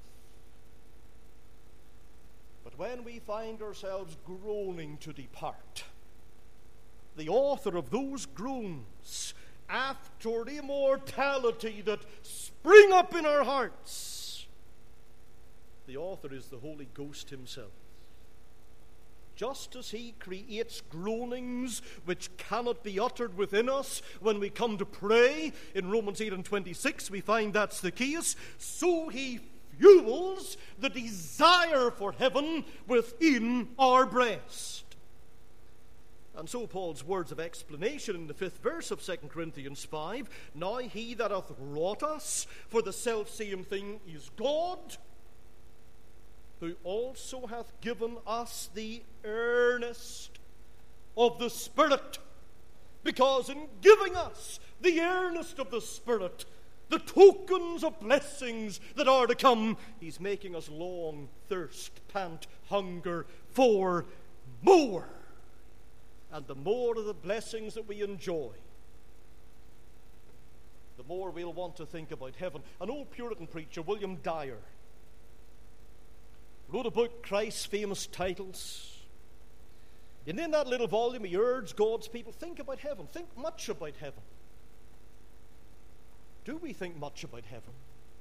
But when we find ourselves groaning to depart, the author of those groans after immortality that spring up in our hearts, the author is the Holy Ghost himself. Just as he creates groanings which cannot be uttered within us when we come to pray, in Romans eight and twenty-six we find that's the case, so he fuels the desire for heaven within our breast. And so Paul's words of explanation in the fifth verse of Second Corinthians five, now he that hath wrought us for the selfsame thing is God, who also hath given us the earnest of the Spirit. Because in giving us the earnest of the Spirit, the tokens of blessings that are to come. He's making us long, thirst, pant, hunger for more. And the more of the blessings that we enjoy, the more we'll want to think about heaven. An old Puritan preacher, William Dyer, wrote a book, Christ's Famous Titles. And in that little volume, he urged God's people, think about heaven. Think much about heaven. Do we think much about heaven?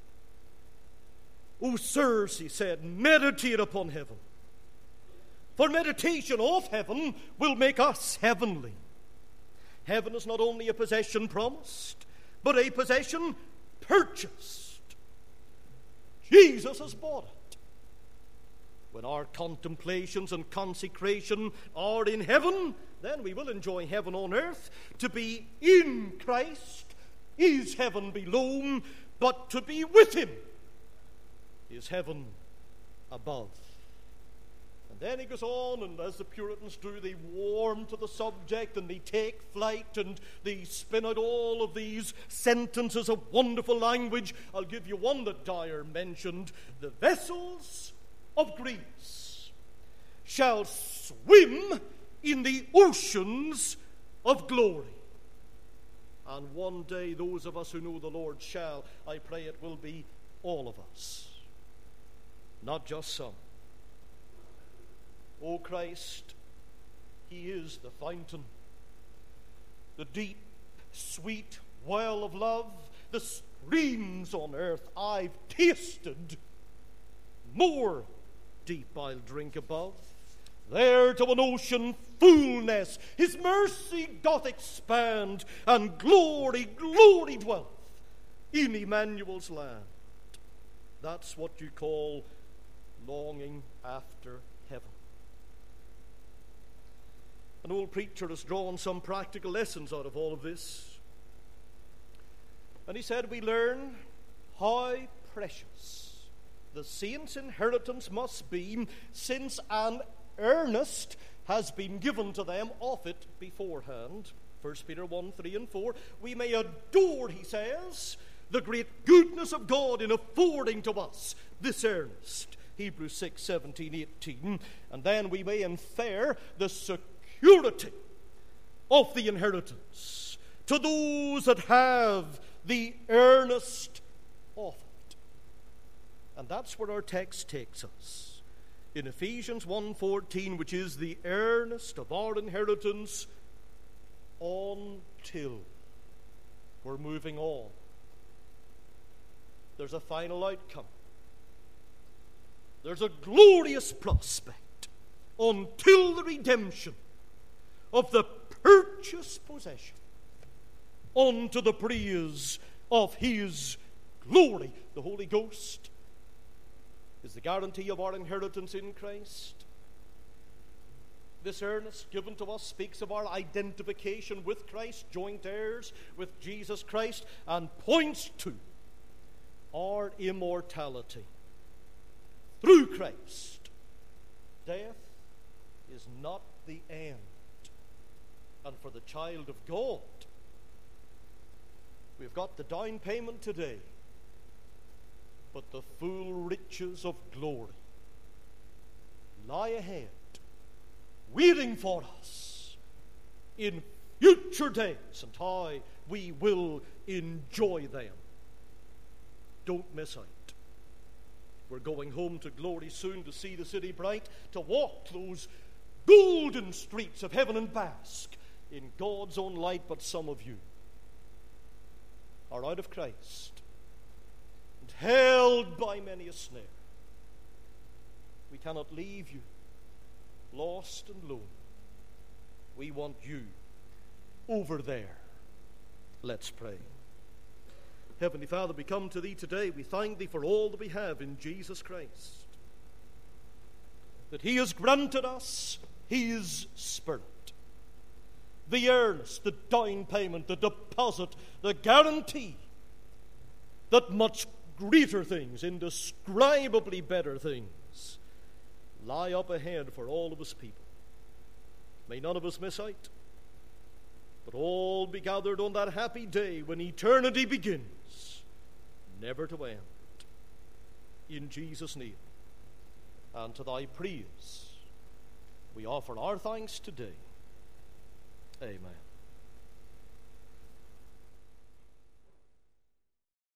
Oh, sirs, he said, meditate upon heaven. For meditation of heaven will make us heavenly. Heaven is not only a possession promised, but a possession purchased. Jesus has bought it. When our contemplations and consecration are in heaven, then we will enjoy heaven on earth. To be in Christ is heaven below, but to be with him is heaven above. And then he goes on, and as the Puritans do, they warm to the subject and they take flight and they spin out all of these sentences of wonderful language. I'll give you one that Dyer mentioned. The vessels of Greece shall swim in the oceans of glory. And one day those of us who know the Lord shall, I pray it will be all of us, not just some. O Christ, he is the fountain, the deep, sweet well of love, the streams on earth I've tasted, more deep I'll drink above. There to an ocean fullness his mercy doth expand, and glory, glory dwelleth in Emmanuel's land. That's what you call longing after heaven. An old preacher has drawn some practical lessons out of all of this. And he said, we learn how precious the saints' inheritance must be, since an earnest has been given to them of it beforehand. First Peter one, three and four. We may adore, he says, the great goodness of God in affording to us this earnest. Hebrews six, seventeen, eighteen. And then we may infer the security of the inheritance to those that have the earnest of it. And that's where our text takes us. In Ephesians one fourteen, which is the earnest of our inheritance until we're moving on. There's a final outcome. There's a glorious prospect until the redemption of the purchased possession unto the praise of his glory. The Holy Ghost is the guarantee of our inheritance in Christ. This earnest given to us speaks of our identification with Christ, joint heirs with Jesus Christ, and points to our immortality. Through Christ, death is not the end. And for the child of God, we've got the down payment today, but the full riches of glory lie ahead, waiting for us in future days, and how we will enjoy them. Don't miss out. We're going home to glory soon, to see the city bright, to walk those golden streets of heaven and bask in God's own light. But some of you are out of Christ and held by many a snare. We cannot leave you lost and lone. We want you over there. Let's pray. Heavenly Father, we come to Thee today. We thank Thee for all that we have in Jesus Christ, that He has granted us His Spirit, the earnest, the down payment, the deposit, the guarantee that much greater things, indescribably better things, lie up ahead for all of His people. May none of us miss out, but all be gathered on that happy day when eternity begins never to end. In Jesus' name, and to thy praise, we offer our thanks today. Amen.